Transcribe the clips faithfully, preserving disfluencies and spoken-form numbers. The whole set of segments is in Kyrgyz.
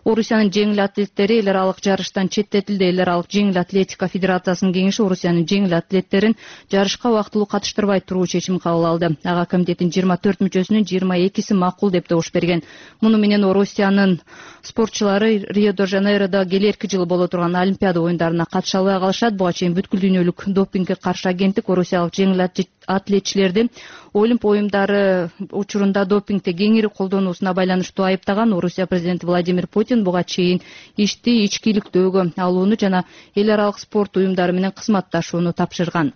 Орусиянын жеңил атлеттери эл аралык жарыштан четтетилди. Эл аралык жеңил атлетика федерациясынын кеңеши Орусиянын жеңил атлеттерин жарышка убактылуу катыштырбай туруу чечим кабыл алды. Ага комитеттин жыйырма төрт мүчөсүнүн жыйырма экиси макул деп добуш берген. Муну менен Орусиянын спортчулары Рио-де-Жанейродо келерки жылы боло турган Олимпиада оюндарына катыша албай калышат. Буга чейин бүткүл дүйнөлүк допингге каршы агенттик орусиялык жеңил атлетчилерди Олимп оюндары учурунда допингди кеңири колдонуусуна байланыштуу айыптаган. Орусия президенти Владимир Путин буга чейин ишти ичкиликтөөгө алууну жана эл аралык спорт уюмдары менен кызматташууну тапшырган.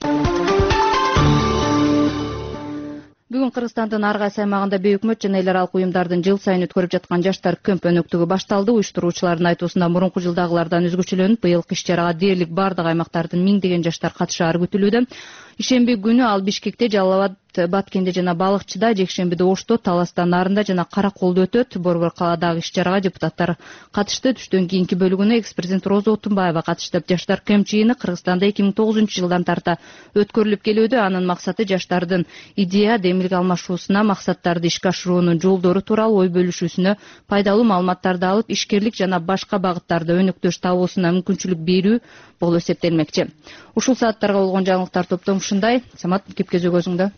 Бүгүн Кыргызстандын ар кайсы аймагында бейөкмөт жана эл аралык уюмдардын жыл сайын өткөрүп жаткан жаштар көмпөнөктүгү башталды. Уюштуруучулардын айтуусунда мурунку жылдагылардан өзгөчөлөнүп, быйылкы иш-чарага дээрлик бардык аймактардын миңдеген жаштар катышаары күтүлүүдө. Ишемби күнү ал Бишкекте, Жалал Абад, Баткенде жана Балыкчыда, жекшембиде Ошто, Таласта, Нарында жана Караколдо өтөт. Борбор калаадагы иш-чарага депутаттар катышты. Түштөн кийинки бөлүгүнө экс-президент Роза Отунбаева катышты. Жаштар көм жыйыны Кыргызстанда эки миң тогузунчу жылдан тарта өткөрүлүп келүүдө. Анын максаты жаштардын идея, демилге алмашуусуна, максаттарды ишке ашыруунун жолдору тууралуу ой бөлүшүүсүнө, пайдалуу маалыматтарды алып, ишкерлик жана башка багыттарда өнөктөш табуусуна мүмкүнчүлүк берүү болуп эсептелмекчи. Ушул сааттарга болгон жаңылыктар топтому ушундай. Самат, кепкезүү көзүңдө.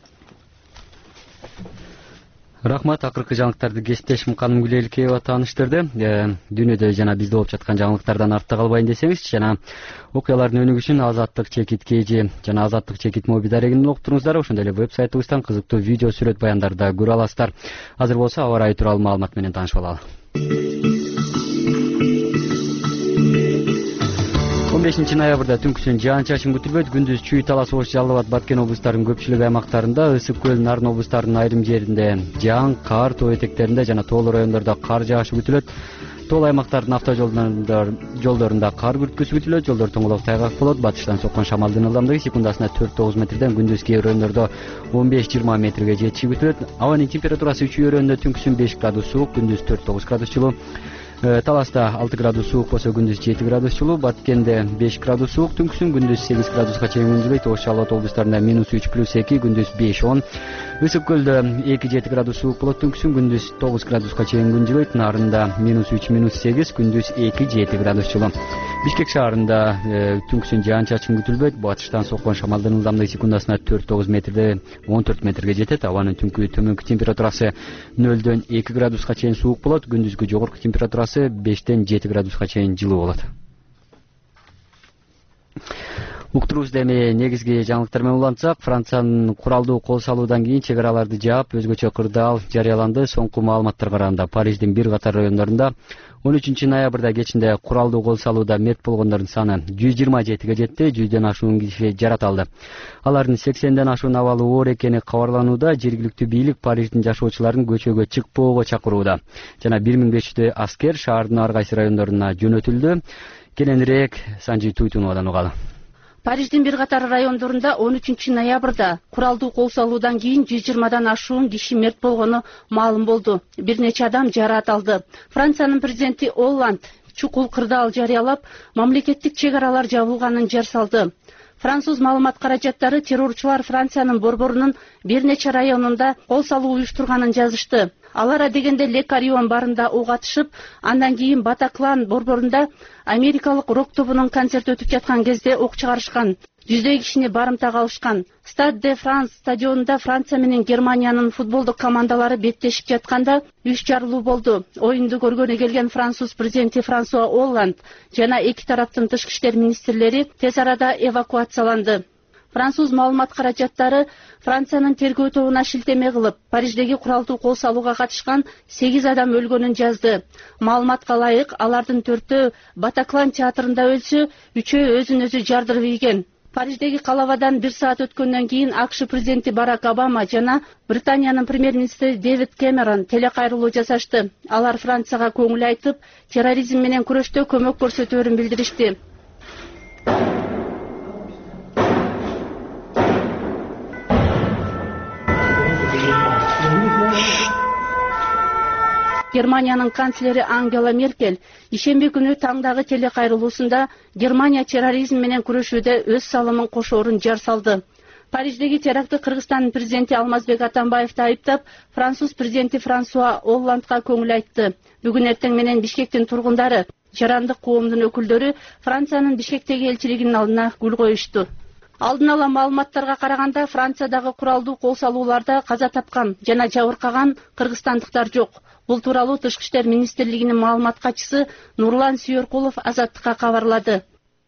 Рахмат, акыркы жаңылыктарды кесиптешим Каным Гүлелкеева тааныштырды. Дүйнөдө жана бизде болуп жаткан жаңылыктардан артта калбайын десеңиз, жана окуялардын өнүгүшүн Азаттык чекит кж жана Азаттык чекит моби дарегинен уктуруңуздар. Ошондой эле веб-сайтыбыздан кызыктуу видео, сүрөт баяндарды да көрө аласыздар. Азыр болсо аба ырайы тууралуу маалымат менен таанышып алалы. он бешинчи ноябрда түнкүсүн жаан-чачын күтүлбөйт. Күндүз Чүй, Талас, Ош, Жалал Абад, Баткен облустарынын көпчүлүк аймактарында, Ысык көл, Нарын облустарынын айрым жеринде жаан, кар, тоо этектеринде жана тоолуу райондордо кар жаашы күтүлөт. Тоол аймактардын автожолдорунда кар күрткүсү күтүлөт. Жолдор тоңолоп тайгак болот. Батыштан соккон шамалдын ылдамдыгы секундасына төрт тогуз метрден, күндүз кээ райондордо он беш жыйырма метрге жетиши күтүлөт. Абанын температурасы Чүй өрөөнүндө түнкүсүн беш градус суук, күндүз төрт тогуз градус жылуу. Таласта алты градус суук болсо, күндүз жети градус жылуу. Баткенде беш градус суук, түнкүсүн күндүз сегиз градуска чейин күнжүлөйт. Ош, Жалал Абад облустарында минус үч плюс эки, күндүз беш он. Ысык көлдө эки жети градус суук болот, түнкүсүн күндүз тогуз градуска чейин күнжүлөйт. Нарында минус үч минус сегиз, күндүз эки жети градус жылуу. Бишкек шаарында түнкүсүн жаан-чачын күтүлбөйт. Батыштан соккон шамалдын ылдамдыгы секундасына төрт тогуз метрде он төрт метрге жетет. Абанын түнкү төмөнкү температурасы нөлдөн эки градуска чейин суук болот. Күндүзгү жогорку температурасы бештен жети градуска чейин жылуу болот. Уктуруубузда эми негизги жаңылыктар менен улантсак, Франциянын куралдуу кол салуудан кийин чек араларды жаап, өзгөчө кырдаал жарыяланды. Соңку маалыматтарга караганда Париждин бир катар райондорунда он үчүнчү ноябрда кечинде куралдуу кол салууда мерт болгондордун саны жүз жыйырма жетиге жетти. жүздөн ашуун киши жараталды. Алардын сексенден ашуун абалы оор экени кабарланууда. Жергиликтүү бийлик Париждин жашоочуларын көчөгө чыкпоого чакырууда. Жана бир миң беш жүздөй аскер шаардын ар кайсы райондоруна жөнөтүлдү. Кененирээк Санжи Туйтуновадан угалы. Париждин бир катар райондорунда он үчүнчү ноябрда куралдуу кол салуудан кийин жүз жыйырмадан ашуун киши мерт болгону маалым болду. Бир нече адам жараат алды. Франциянын президенти Олланд чукул кырдаал жарыялап, мамлекеттик чек аралар жабылганын жар салды. Француз маалымат каражаттары террорчулар Франциянын борборунун бир нече районунда кол салуу уюштурганын жазышты. Алар дегенде Ле Карион барында ок атышып, андан кийин Батаклан борборунда америкалык рок тобунун концерти өтүп жаткан кезде ок чыгарышкан. Жүздөй кишини барымтага алышкан. Стад де Франс стадионунда Франция менен Германиянын футболдук командалары беттешип жатканда үч жарылуу болду. Оюнду көргөнү келген француз президенти Франсуа Олланд жана эки тараптын тышкы иштер министрлери тез арада эвакуацияланды. Француз маалымат каражаттары Франциянын тергөө тобуна шилтеме кылып, Париждеги куралдуу кол салууга катышкан сегиз адам өлгөнүн жазды. Маалыматка ылайык, алардын төртөө Батаклан театрында өлсө, үчөө өзүн өзү жардырып ийген. Париждеги калабадан бир саат өткөндөн кийин АКШ президенти Барак Обама жана Британиянын премьер-министри Дэвид Кэмерон телекайрылуу жасашты. Алар Францияга көңүл айтып, терроризм менен күрөштө көмөк көрсөтөөрүн билдиришти. Германиянын канцлери Ангела Меркель ишемби күнү таңдагы телекайрылуусунда Германия терроризм менен күрөшүүдө өз салымын кошоорун жар салды. Париждеги терактты Кыргызстандын президенти Алмазбек Атамбаевди айыптап, Француз президенти Франсуа Олландга көңүл айтты. Бүгүн эртең менен Бишкектин тургундары, жарандык коомдун өкүлдөрү Франциянын Бишкектеги элчилигинин алдына гүл коюшту. Алдын ала маалыматтарга караганда, Франциядагы куралдуу кол салууларда каза тапкан жана жабыркаган кыргызстандыктар жок. Бул тууралуу Тышкы иштер министрлигинин маалымат катчысы Нурлан Сүйөркулов Азаттыкка кабарлады.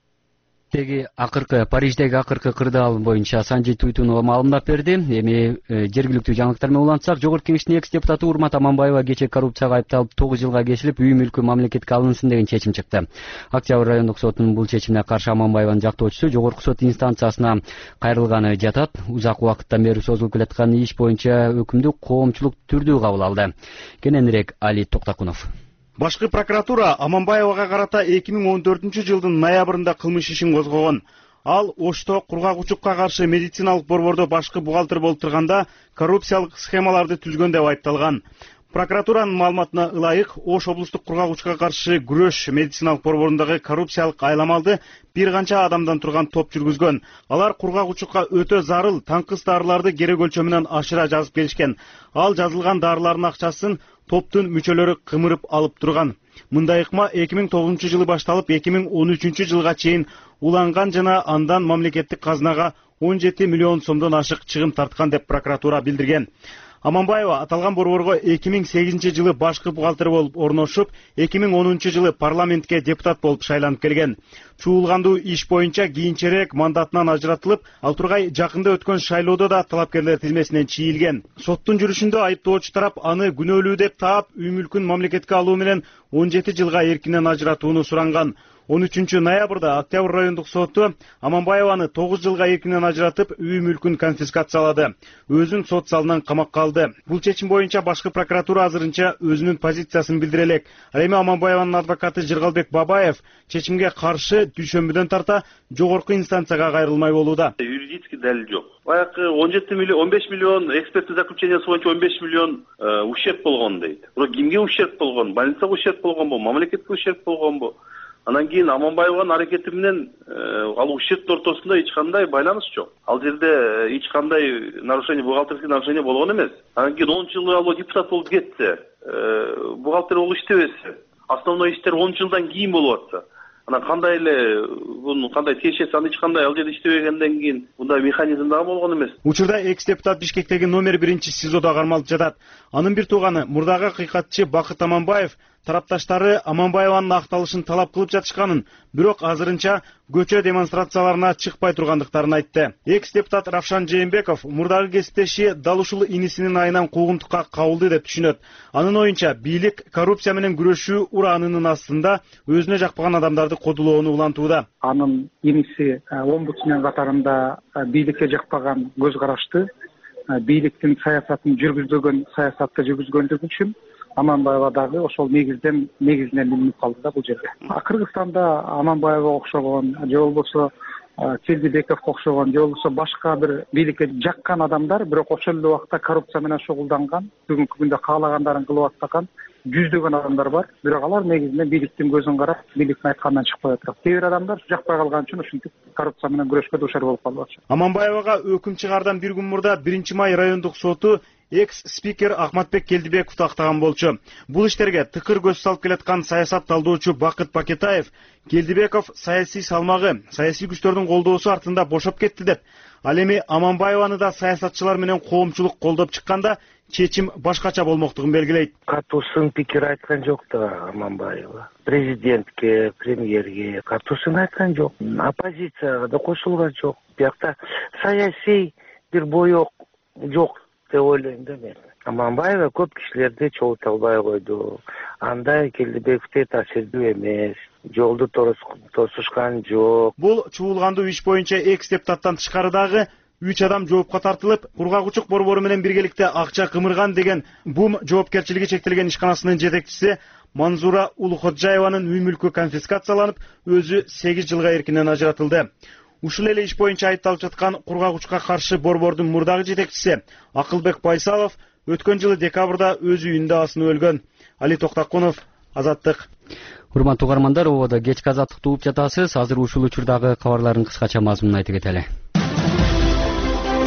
Теги акыркы Париждеги акыркы кырдаал боюнча Санжи Туйтунова маалымдап берди. Эми жергиликтүү жаңылыктар менен улантсак, Жогорку Кеңештин экс депутаты Урмат Аманбаева кече коррупцияга айыпталып тогуз жылга кесилип, үй мүлкү мамлекетке алынсын деген чечим чыкты. Октябрь райондук сотунун бул чечимине каршы Аманбаеванын жактоочусу Жогорку сот инстанциясына кайрылганы жатат. Узак убакыттан бери созулуп келаткан иш боюнча өкүмдү коомчулук түрдүү кабыл алды. Кененирээк Али Токтакунов. Башкы прокуратура Аманбаевага карата эки миң он төртүнчү жылдын ноябрында кылмыш ишин козгогон. Ал Ошто кургак учукка каршы медициналык борбордо башкы бухгалтер болуп турганда коррупциялык схемаларды түзгөн деп айыпталган. Прокуратуранын маалыматына ылайык, Ош облустук кургак учукка каршы күрөш медициналык борборундагы коррупциялык айламалды бир канча адамдан турган топ жүргүзгөн. Алар кургак учукка өтө зарыл таңкыс дарыларды керек өлчөмүнөн ашыра жазып келишкен. Ал жазылган дарылардын акчасын топтун мүчөлөрү кымырып алып турган. Мындай ыкма эки миң тогузунчу жылы башталып, эки миң он үчүнчү жылга чейин уланган жана андан мамлекеттик казынага он жети миллион сомдон ашык чыгым тарткан деп прокуратура билдирген. Аманбаева аталган борборго эки миң сегизинчи жылы башкы бухгалтер болуп орношуп, эки миң онунчу жылы парламентке депутат болуп шайланып келген. Чуулгандуу иш боюнча кийинчерээк мандатынан ажыратылып, ал тургай жакында өткөн шайлоодо да талапкерлер тизмесинен чийилген. Соттун жүрүшүндө айыптоочу тарап аны күнөөлүү деп таап, үй мүлкүн мамлекетке алуу менен он жети жылга эркинен ажыратууну суранган. он үчүнчү ноябрда Октябрь райондук соту Аманбаеваны тогуз жылга эркинен ажыратып, үй мүлкүн конфискациялады. Өзүн сот залынан камакка алды. Бул чечим боюнча башкы прокуратура азырынча өзүнүн позициясын билдире элек. Ал эми Аманбаеванын адвокаты Жыргалбек Бабаев чечимге каршы дүйшөмбүдөн тарта жогорку инстанцияга кайрылмай болууда. Юридический далил жок. Баягы он жети миллион, он беш миллион экспертный заключениясы боюнча он беш миллион ущерб болгон дейт. Бирок кимге ущерб болгон? Больницага ущерб болгонбу? Мамлекетке ущерб болгонбу? Анан кийин Аманбаеванын аракети менен ал ущерб ортосунда эч кандай байланыш жок. Ал жерде эч кандай нарушение, бухгалтерский нарушение болгон эмес. Анан кийин он жыл ал депутат болуп кетсе, бухгалтер болуп иштебесе, основной иштер он жылдан кийин болуп атса, анан кандай эле мунун кандай тиешеси аны эч кандай ал жерде иштебегенден кийин мындай механизм дагы болгон эмес. Учурда экс депутат Бишкектеги номер биринчи СИЗОдо кармалып жатат. Анын бир тууганы мурдагы кыйкатчы Бакыт Аманбаев тарапташтары Аманбаеванын акталышын талап кылып жатышканын, бирок азырынча көчө демонстрацияларына чыкпай тургандыктарын айтты. Экс депутат Равшан Жээнбеков мурдагы кесиптеши дал ушул инисинин айынан куугунтукка кабылды деп түшүнөт. Анын оюнча бийлик коррупция менен күрөшүү ураанынын астында өзүнө жакпаган адамдарды кодулоону улантууда. Анын иниси омбудсмен катарында бийликке жакпаган көз карашты, бийликтин саясатын жүргүзбөгөн саясатты жүргүзгөндүгү үчүн Аманбаева дагы ошол негизден негизинен илинип калды да бул жерде. Кыргызстанда Аманбаева окшогон, же болбосо Келдибековго окшогон, же болбосо башка бир бийликке жаккан адамдар, бирок ошол эле убакта коррупция менен шугулданган, бүгүнкү күндө каалагандарын кылып аткан жүздөгөн адамдар бар. Бирок алар негизинен бийликтин көзүн карап, бийликтин айтканынан чыкпай отурат. Кээ бир адамдар жакпай калган үчүн ушинтип коррупция менен күрөшкө дуушар болуп калып атышат. Аманбаевага өкүм чыгардан бир күн мурда биринчи май райондук соту экс-спикер Ахматбек Келдибековду актаган болчу. Бул иштерге тыкыр көз салып келаткан саясат талдоочу Бакыт Пакетаев Келдибеков саясий салмагы, саясий күчтөрдүн колдоосу артында бошоп кетти деп, ал эми Аманбаеваны да саясатчылар менен коомчулук колдоп чыкканда чечим башкача болмоктугун белгилейт. Катуусын пикир айткан жок да Аманбаева. Президентке, премьерге катуусын айткан жок. Оппозицияга да кошулган жок. Биякта саясий бир боек жок деп ойлойм да мен. Аманбаева көп кишилерди чогулта албай койду. Андай Келдибековдей таасирдүү эмес. Жолду тосушкан жок. Бул чуулгандуу иш боюнча экс депутаттан тышкары дагы үч адам жоопко тартылып, кургак учук борбору менен биргеликте акча кымырган деген БУМ жоопкерчилиги чектелген ишканасынын жетекчиси Манзура Улуходжаеванын үй мүлкү конфискацияланып, өзү сегиз жылга эркинен ажыратылды. Ушул эле иш боюнча айыпталып жаткан кургак учукка каршы борбордун мурдагы жетекчиси Акылбек Байсалов өткөн жылы декабрда өз үйүндө асынып өлгөн. Али Токтакунов, Азаттык. Урматтуу угармандар, ободо кечки Азаттыкты угуп жатасыз. Азыр ушул учурдагы кабарлардын кыскача мазмунун айтып кетели.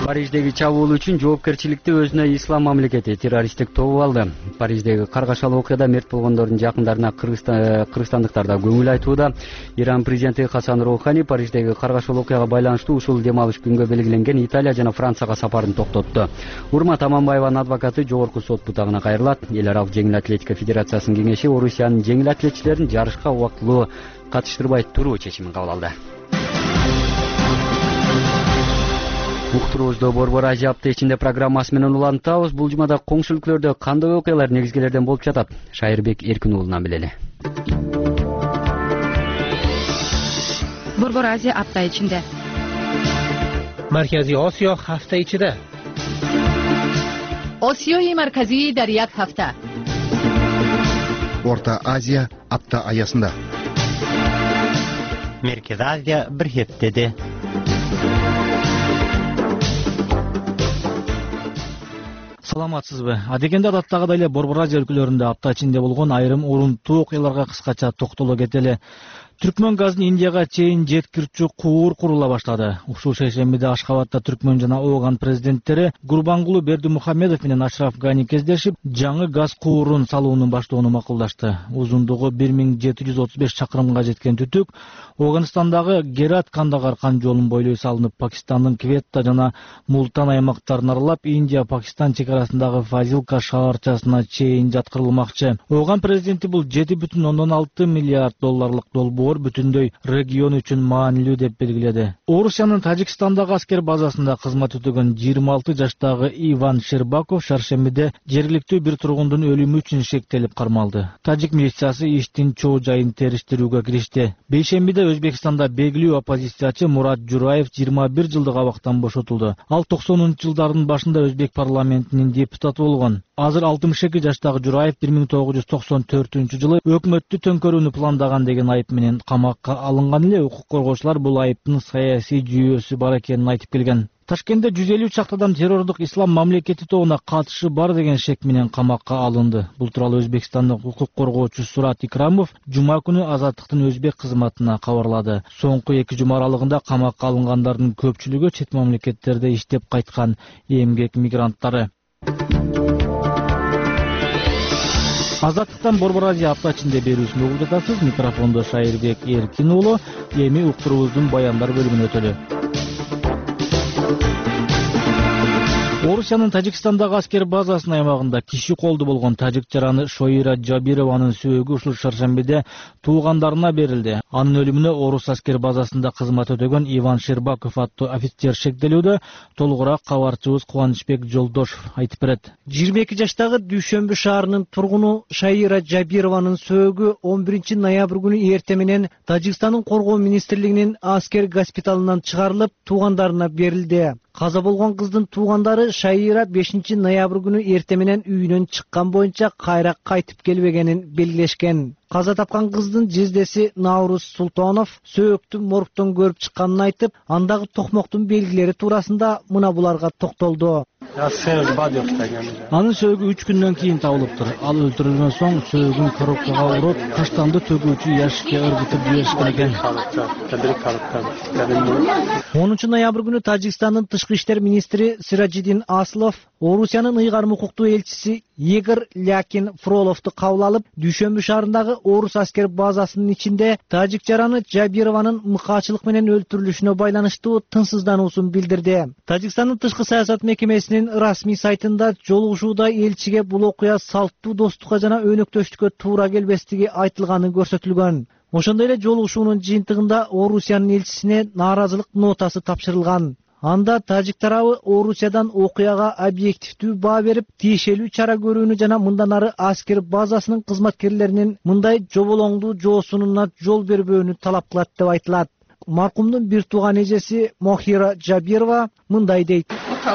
Париждеги чабуул үчүн жоопкерчиликти өзүнө ислам мамлекети террористтик тобу алды. Париждеги каргашалуу окуяда мерт болгондордун жакындарына кыргызстандыктар да көңүл айтууда. Иран президенти Хасан Роухани Париждеги каргашалуу окуяга байланыштуу ушул дем алыш күнгө белгиленген Италия жана Францияга сапарын токтотту. Урмат Аманбаеванын адвокаты жогорку сот бутагына кайрылат. Эл аралык жеңил атлетика федерациясынын кеңеши Орусиянын жеңил атлетчилерин жарышка убактылуу катыштырбай туруу чечимин кабыл алды. Уктуруубузду Борбор Азия апта ичинде программасы менен улантабыз. Бул жумада коңшу өлкөлөрдө кандай окуялар негизгилерден болуп жатат? Шайырбек Эркин уулунан билели. Борбор Азия апта ичинде. Марказий Осиё ҳафта ичида. Осиёи марказии дар як ҳафта. Орта Азия апта аясында. Меркез Азия бир хептеде. Саламатсызбы? Адегенде адаттагыдай эле Борбор Азия өлкөлөрүндө апта ичинде болгон айрым урунтуу окуяларга кыскача токтоло кетели. Түркмөн газын Индияга чейин жеткирүүчү куур курула баштады. Ушул шейшембиде Ашхабадда Түркмөн жана Ооган президенттери Гурбангулу Бердимухамедов менен Ашраф Гани кездешип, жаңы газ куурун салуунун баштоону макулдашты. Узундугу бир миң жети жүз отуз беш чакырымга жеткен түтүк Оганстандагы Герат-Кандагар кан жолун бойлой салынып, Пакистандын Кветта жана Мултан аймактарын аралап, Индия-Пакистан чек арасындагы Фазилка шаарчасына чейин жаткырылмакчы. Ооган президенти бул жети бүтүн ондон алты миллиард долларлык долбоор бүтүндөй регион үчүн маанилүү деп белгиледи. Орусиянын Тажикстандагы аскер базасында кызмат өтөгөн жыйырма алты жаштагы Иван Щербаков шаршембиде жергиликтүү бир тургундун өлүмү үчүн шектелип кармалды. Тажик милициясы иштин чоо жайын териштирүүгө киришти. Бейшембиде Өзбекстанда белгилүү оппозициячы Мурат Жураев жыйырма бир жылдык абактан бошотулду. Ал токсонунчу жылдардын башында Өзбек парламентинин депутаты болгон. Азыр алтымыш эки жаштагы Жураев бир миң тогуз жүз токсон төртүнчү жылы өкмөттү төңкөрүүнү пландаган деген айып менен камакка алынган эле. Укук коргоочулар бул айыптын саясий жүйөсү бар экенин айтып келген. Ташкентте жүз элүү чакты адам террордук ислам мамлекети тобуна катышы бар деген шек менен камакка алынды. Бул тууралуу Өзбекстандык укук коргоочу Сурат Икрамов жума күнү Азаттыктын өзбек кызматына кабарлады. Соңку эки жума аралыгында камакка алынгандардын көпчүлүгү чет мамлекеттерде иштеп кайткан эмгек мигранттары. Азаттыктан Борбор Азия апта ичинде берүүсүн угуп жатасыз. Микрофондо Шайырбек Эркин уулу. Эми уктуруубуздун баяндар бөлүмүнө өтөлү. Орусиянын Тажикстандагы аскер базасынын аймагында киши колду болгон тажик жараны Шоира Жабированын сөөгү ушул шаршембиде туугандарына берилди. Анын өлүмүнө Орус аскер базасында кызмат өтөгөн Иван Щербаков аттуу офицер шектелүүдө. Толугураак кабарчыбыз Кубанычбек Жолдошов айтып берет. жыйырма эки жаштагы Дүйшөмбү шаарынын тургуну Шоира Жабированын сөөгү он биринчи ноябрь күнү эрте менен Тажикстандын коргоо министрлигинин аскер госпиталынан чыгарылып, туугандарына берилди. Каза болгон кыздын туугандары Шайира бешинчи ноябрь күнү эрте менен үйүнөн чыккан боюнча кайра кайтып келбегенин белгилешкен. Каза тапкан кыздын жездеси Наурuz Султанов сөөктү моргтон көрүп чыкканын айтып, андагы токмоктун белгилери туурасында мына буларга токтолду. Анын сөөгү үч күндөн кийин табылыптыр. Ал өлтүрүлгөн соң сөөгүн коробкага уруп, каштанды төгүүчү яшикке ыргытып жиберишкен экен. онунчу ноябрь күнү Тажикстандын тышкы иштер министри Сираджидин Аслов Орусиянын ыйгарым укуктуу элчиси Игорь Лякин Фроловду кабыл алып, Дүйшөмбү шаарындагы Орус аскер базасынын ичинде тажик жараны Жабированын мыкаачылык менен өлтүрүлүшүнө байланыштуу тынчсыздануусун билдирди. Тажикстандын тышкы саясат мекемесинин расмий сайтында жолугушууда элчиге бул окуя салттуу достукка жана өнөктөштүккө туура келбестиги айтылганы көрсөтүлгөн. Ошондой эле жолугушуунун жыйынтыгында Орусиянын элчисине нааразылык нотасы тапшырылган. Анда тажик тарабы Орусиядан окуяга объективдүү баа берип, тиешелүү чара көрүүнү жана мындан ары аскер базасынын кызматкерлеринин мындай жоболоңдуу жоосунуна жол бербөөнү талап кылат деп айтылат. Маркумдун бир тууган эжеси Мохира Жабирова мындай дейт.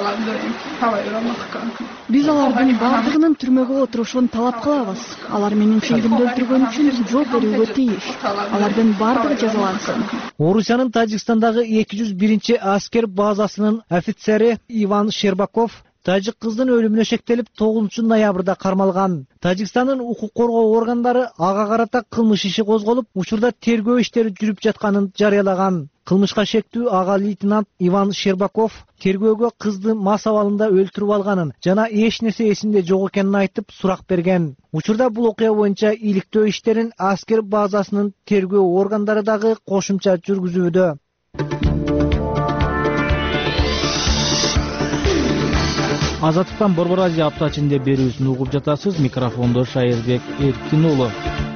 Биз алардын бардыгынын түрмөгө отурушун талап кылабыз. Алар менин сиңдимди өлтүргөн үчүн жооп берүүгө тийиш. Алардын бардыгы жазалансын. Орусиянын Тажикстандагы эки жүз биринчи аскер базасынын офицери Иван Щербаков тажик кыздын өлүмүнө шектелип тогузунчу ноябрда кармалган. Тажикстандын укук коргоо органдары ага карата кылмыш иши козголуп, учурда тергөө иштери жүрүп жатканын жарыялаган. Кылмышка шектүү ага лейтенант Иван Щербаков тергөөгө кызды мас абалында өлтүрүп алганын жана эч нерсе эсинде жок экенин айтып сурак берген. Учурда бул окуя боюнча иликтөө иштерин аскер базасынын тергөө органдары дагы кошумча жүргүзүүдө. Азаттыктан Борбор Азия апта ичинде берүүсүн угуп жатасыз. Микрофондо Шайырбек Эркин уулу.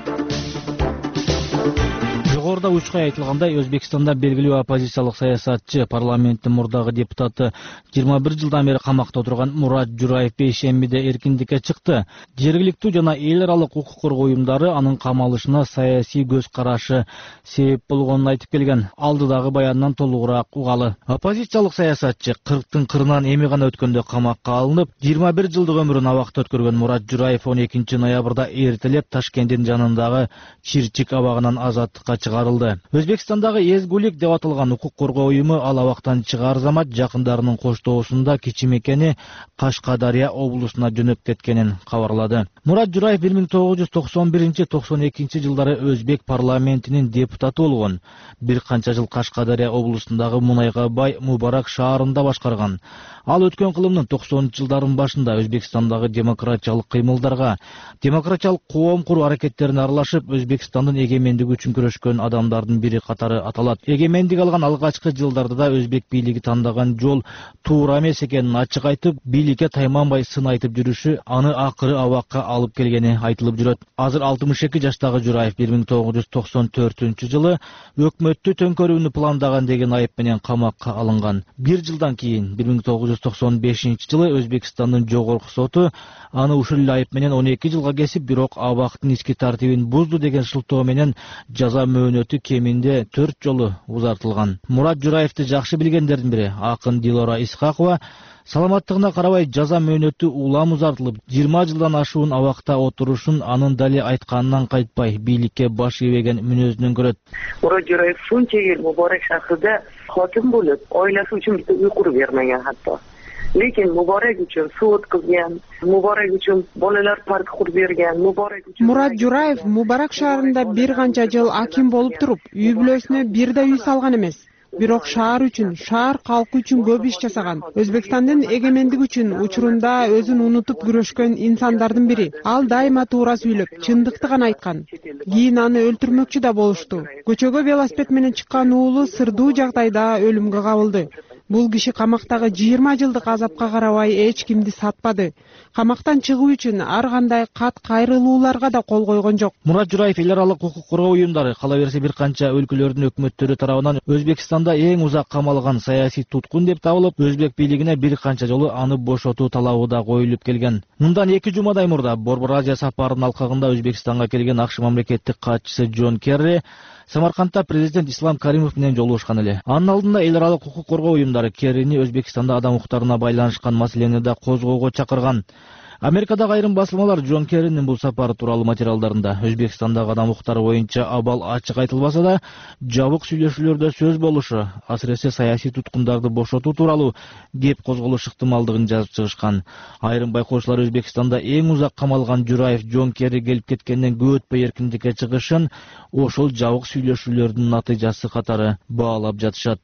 Жогоруда учкай айтылгандай, Өзбекстанда белгилүү оппозициялык саясатчы, парламенттин мурдагы депутаты жыйырма бир жылдан бери камакта отурган Мурат Жураев бейшембиде эркиндикке чыкты. Жергиликтүү жана эл аралык укук коргоо уюмдары анын камалышына саясий көз карашы себеп болгонун айтып келген. Алдыдагы баянынан толугураак угалы. Оппозициялык саясатчы кырктын кырынан эми гана өткөндө камакка алынып, жыйырма бир жылдык өмүрүн абакта өткөргөн Мурат Жураев он экинчи ноябрда эртелеп Ташкенттин жанындагы Чирчик абагынан азаттыкка чыгарылды. Өзбекстандагы Эзгулик деп аталган укук коргоо уюму ал абактан чыгаар замат жакындарынын коштоосунда Кичимекени Кашкадария облусуна жөнөп кеткенин кабарлады. Мурат Жураев бир миң тогуз жүз токсон биринчи токсон экинчи жылдары Өзбек парламентинин депутаты болгон. Бир канча жыл Кашкадария облусундагы мунайга бай Мубарак шаарында башкарган. Ал өткөн кылымдын токсонунчу жылдардын башында Өзбекстандагы демократиялык кыймылдарга, демократиялык коом куруу аракеттерине аралашып, Өзбекстандын эгемендиги үчүн күрөшкөн адамдардын бири катары аталат. Эгемендик алган алгачкы жылдарда да Өзбек бийлиги тандаган жол туура эмес экенин ачык айтып, бийликке тайманбай сын айтып жүрүшү аны акыры абакка алып келгени айтылып жүрөт. Азыр алтымыш эки жаштагы Жураев бир миң тогуз жүз токсон төртүнчү жылы өкмөттү төңкөрүүнү пландаган деген айып менен камакка алынган. Бир жылдан кийин бир миң тогуз жүз токсон бешинчи жылы Өзбекстандын жогорку соту аны ушул эле айып менен он эки жылга кесип, бирок абактын ички тартибин бузду деген шылтоо менен жаза мөөнөтү кеминде төрт жолу узартылган. Мурат Жураевди жакшы билгендердин бири акын Дилора Исхакова саламаттыгына карабай жаза мөөнөтү улам узартылып, жыйырма жылдан ашуун абакта отурушун анын дали айтканынан кайтпай, бийликке баш ийбеген мүнөзүнөн көрөт. Мурат Жураев шунча ел Мубарак шаарында хаким болуп, ойласы үчүн бизде уйку бермеген хатта. Lekin Muborak uchun suv o'tkazgan, Muborak uchun bolalar park qurib bergan, Muborak uchun Мурат Жураев Мубарак шаарында бир канча жыл аким болуп туруп, үй бүлөсүнө бир да үй салган эмес. Бирок шаар үчүн, шаар калкы үчүн көп иш жасаган. Өзбекстандын эгемендиги үчүн учурунда өзүн унутуп күрөшкөн инсандардын бири. Ал дайыма туура сүйлөп, чындыкты гана айткан. Кийин аны өлтүрмөкчү да болушту. Көчөгө велосипед менен чыккан уулу сырдуу жагдайда өлүмгө кабылды. Бул киши камактагы жыйырма жылдык азапка карабай эч кимди сатпады. Камактан чыгуу үчүн ар кандай кат кайрылууларга да кол койгон жок. Мурат Жураев эл аралык укук коргоо уюмдары, кала берсе бир канча өлкөлөрдүн өкмөттөрү тарабынан Өзбекстанда эң узак камалган саясий туткун деп табылып, Өзбек бийлигине бир канча жолу аны бошотуу талабы да коюлуп келген. Мындан эки жумадай мурда Борбор Азия сапарынын алкагында Өзбекстанга келген АКШ мамлекеттик катчысы Джон Керри Самаркандта президент Ислам Каримов менен жолугушкан эле. Анын алдында эл аралык укук коргоо уюмдары Керрини Өзбекстанда адам укуктарына байланышкан маселени да козгоого чакырган. Америкадагы айрым басылмалар Джон Керринин бул сапары тууралуу материалдарында Өзбекстандагы адам укуктары боюнча абал ачык айтылбаса да, жабык сүйлөшүүлөрдө сөз болушу, асыресе саясий туткундарды бошотуу тууралуу кеп козголуш ыктымалдыгын жазып чыгышкан. Айрым байкоочулар Өзбекстанда эң узак камалган Жураев Джон Керри келип кеткенден көп өтпөй эркиндикке чыгышын ошол жабык сүйлөшүүлөрдүн натыйжасы катары баалап жатышат.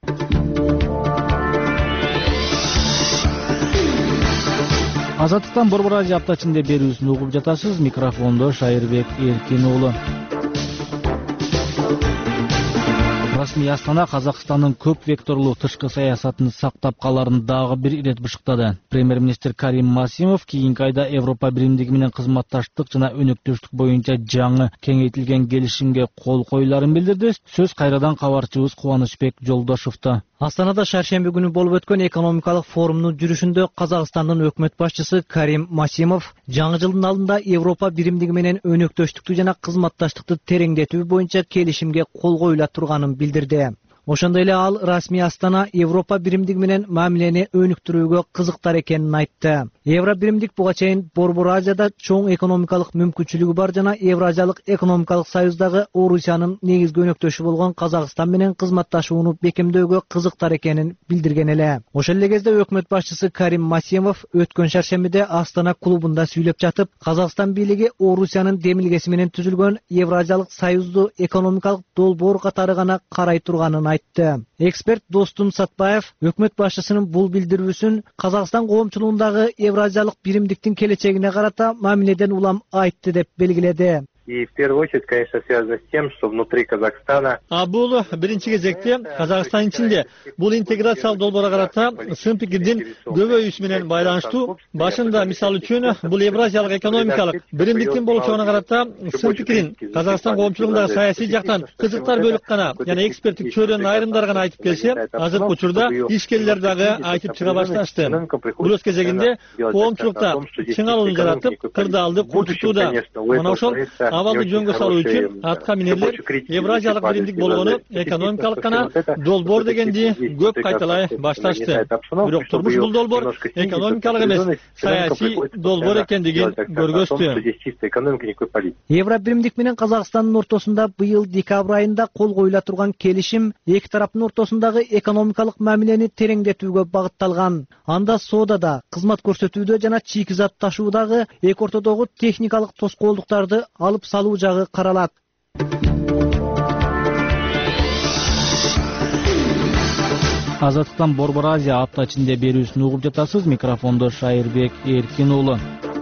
Азаттыктан Борбор Азия апта ичинде берүүсүн угуп жатасыз. Микрофондо Шайырбек Эркин уулу. Расмий Астана Казакстандын көп векторлуу тышкы саясатын сактап каларын дагы бир ирет бышыктады. Премьер-министр Карим Масимов кийинки айда Европа биримдиги менен кызматташтык жана өнөктөштүк боюнча жаңы кеңейтилген келишимге кол коюларын билдирди. Сөз кайрадан кабарчыбыз Кубанычбек Жолдошовдо. Астанада шаршемби күнү болуп өткөн экономикалык форумдун жүрүшүндө Казакстандын өкмөт башчысы Карим Масимов жаңы жылдын алдында Европа биримдиги менен өнөктөштүктү жана кызматташтыкты тереңдетүү боюнча келишимге кол коюла турганын билдирди. Ошондой эле ал расмий Астана Европа биримдиги менен мамилени өнүктүрүүгө кызыктар экенин айтты. Евро биримдик буга чейин Борбор Азияда чоң экономикалык мүмкүнчүлүгү бар жана Евразиялык экономикалык союздагы Орусиянын негизги өнөктөшү болгон Казакстан менен кызматташууну бекемдөөгө кызыктар экенин билдирген эле. Ошол эле кезде өкмөт башчысы Карим Масемов өткөн шаршембиде Астана клубунда сүйлөп жатып, Казакстан бийлиги Орусиянын демилгеси менен түзүлгөн Евразиялык союзду экономикалык долбоор катары гана карай турганын айтты. Эксперт Достум Сатпаев өкмөт башчысынын бул билдирүүсүн Казакстан коомчулугундагы Евразиялык биримдиктин келечегине карата мамиледен улам айтты деп белгиледи. И в первую очередь, конечно, связано с тем, что внутри Казахстана... А бул биринчи кезекте Казакстан ичинде бул интеграциялык долбоорго карата сын пикирдин көбөйүүсү менен байланыштуу. Башында, мисалы үчүн, бул Евразиялык экономикалык биримдиктин болушуна карата сын пикирин Казакстан коомчулугундагы саясий жактан кызыктар бөлүк гана, жана эксперттик чөйрөнүн айрымдары гана айтып келсе, азыркы учурда ишкерлер дагы айтып чыга башташты. Бул өз кезегинде коомчулукта чыңалууну жаратып, кырдаалды курчутууда. Мына ошол абалды жөнгө салуу үчүн атка минерлер Евразиялык биримдик болгону экономикалык гана долбоор дегенди көп кайталай башташты. Бирок турмуш бул долбоор экономикалык эмес, саясий долбоор экендигин көргөздү. Евро биримдик менен Казакстандын ортосунда быйыл декабрь айында кол коюла турган келишим эки тараптын ортосундагы экономикалык мамилени тереңдетүүгө багытталган. Анда соодада, кызмат көрсөтүүдө жана чийки зат ташуудагы эки ортодогу техникалык тоскоолдуктарды алып салуу жагы каралат. Азаттыктан Борбор Азия апта ичинде берүүсүн угуп жатасыз. Микрофондо Шайырбек Эркин уулу.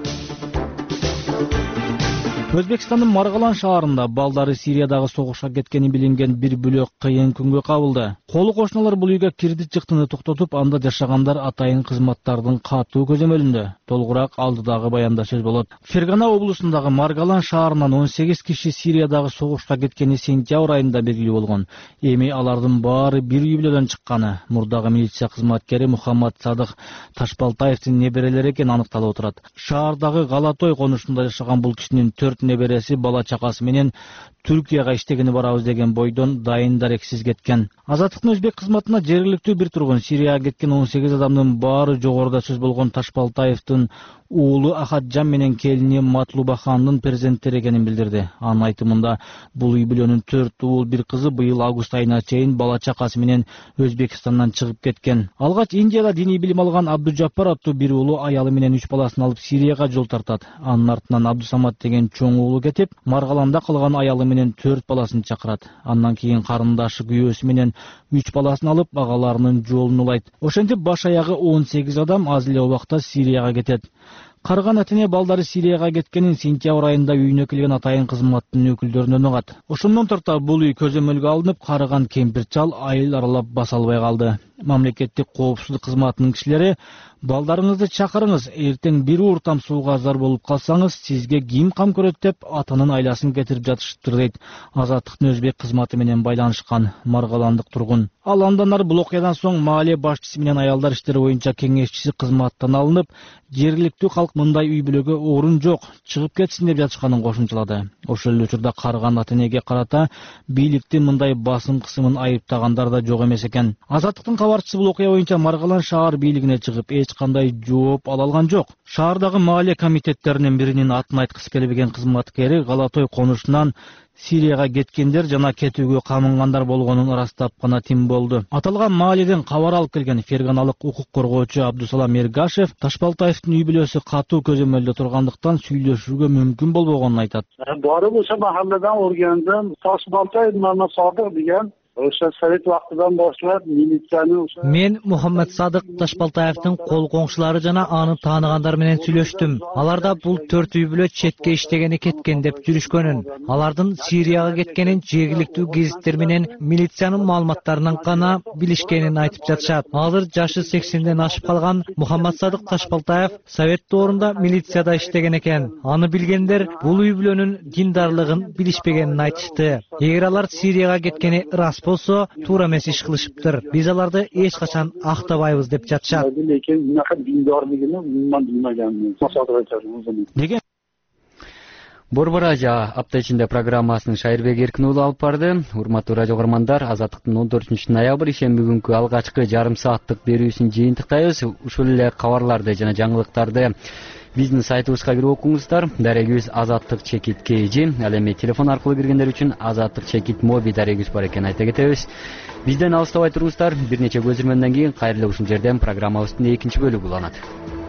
Өзбекстандын Маргалан шаарында балдары Сириядагы согушка кеткени билинген бир бүлөк кыйын күнгө кабылды. Колу кошуналар бул үйгө кирди чыктыны токтотуп, анда жашагандар атайын кызматтардын катуу көзөмөлүндө. Толугураак алдыдагы баянда сөз болот. Фергана облусундагы Маргалан шаарынан он сегиз киши Сириядагы согушка кеткени сентябрь айында белгилүү болгон. Эми алардын баары бир үй бүлөдөн чыкканы. Мурдагы милиция кызматкери Мухаммад Садык Ташпалтаевдин неберелери экени аныкталып отурат. Шаардагы Галатой конушунда жашаган бул кишинин төрт небереси бала чакасы менен Түркияга иштегени барабыз деген бойдон дайын дарексиз кеткен. Азаттыктын өзбек кызматына жергиликтүү бир тургун Сирияга кеткен он сегиз адамдын баары жогоруда сөз болгон Ташпалтаевдин уулу Ахаджан менен келини Матлубахандын перзенттери экенин билдирди. Анын айтымында бул үй бүлөнүн төрт уул бир кызы быйыл август айына чейин бала чакасы менен Өзбекстандан чыгып кеткен. Алгач Индияда диний билим алган Абдужаппар аттуу бир уулу аялы менен үч баласын алып Сирияга жол тартат. Анын артынан Абдусамат деген чоң уулу кетип, Маргаланда калган аялы менен төрт баласын чакырат. Андан кийин карындашы күйөөсү менен үч баласын алып агаларынын жолун улайт. Ошентип баш аягы он сегиз адам аз эле убакта Сирияга кетет. Карган этине балдары Сирияга кеткенин сентябрь айында үйүнө келген атайын кызматтын өкүлдөрүнөн угат. Ошондон тарта бул үй көзөмөлгө алынып, карыган кемпир чал айыл аралап баса албай калды. Мамлекеттик коопсуздук кызматынын кишилери балдарыңызды чакырыңыз, эртең бир ууртам сууга зар болуп калсаңыз, сизге ким кам көрөт деп атанын айласын кетирип жатышыптыр дейт. Азаттыктын өзбек кызматы менен байланышкан маргаландык тургун. Ал андан ары бул окуядан соң маале башчысы менен аялдар иштери боюнча кеңешчиси кызматтан алынып, жергиликтүү калк мындай үй бүлөгө орун жок, чыгып кетсин деп жатышканын кошумчалады. Ошол эле учурда карыган атенеге карата бийликтин мындай басым кысымын айыптагандар да жок эмес экен. Азаттыктын кабарчысы бул окуя боюнча Маргалан шаар бийлигине чыгып, эч кандай жооп ала алган жок. Шаардагы маале комитеттеринин биринин атын айткысы келбеген кызматкери Галатой конушунан Сирияга кеткендер жана кетүүгө камынгандар болгонун ырастап гана тим болду. Аталган мааледен кабар алып келген ферганалык укук коргоочу Абдусалам Эргашев Ташпалтаевдин үй бүлөсү катуу көзөмөлдө тургандыктан сүйлөшүүгө мүмкүн болбогонун айтат. Барып ошо махалладан өргөндөн Ташпалтаев Мамат Садык деген o'sha sovet vaqtidan boshlab militsiyani o'sha Men Muhammad Sadiq Tashpaltaevdin qo'l qo'ng'ishlari jana аны taniganlar менен сүйлөштүм. Аларда бул төрт үй бүлө четке иштегени кеткен деп жүрүшкөнүн. Алардын Сирияга кеткенин жергиликтүү гезиттер менен милициянын маалыматтарынан гана билишкенин айтып жатышат. Азыр жашы сексенден ашып калган Muhammad Sadiq Tashpaltaev совет доорунда милицияда иштеген экен. Аны билгендер бул үй бүлөнүн диндарлыгын билишпегенин айтышты. Эгер алар Сирияга кеткени рас болсо, туура эмес иш кылышыптыр. Биз аларды эч качан актабайбыз деп жатышат. Борбор Радио апта ичинде программасынын Шайырбек Эркин уулу алып барды. Урматтуу радио угармандар, Азаттыктын он төртүнчү ноябрь ишемби күнкү алгачкы жарым сааттык берүүсүн жыйынтыктайбыз. Ушул эле кабарларды жана жаңылыктарды биздин сайтыбызга кирип окуңуздар. Дарегибиз Азаттык чекит kg. Ал эми телефон аркылуу киргендер үчүн Азаттык чекит моби дарегибиз бар экенин айта кетебиз. Бизден алыстабай туруңуздар. Бир нече көзүрмөндөн кийин кайрылуу ушул жерден программабыздын экинчи бөлүгү уланат.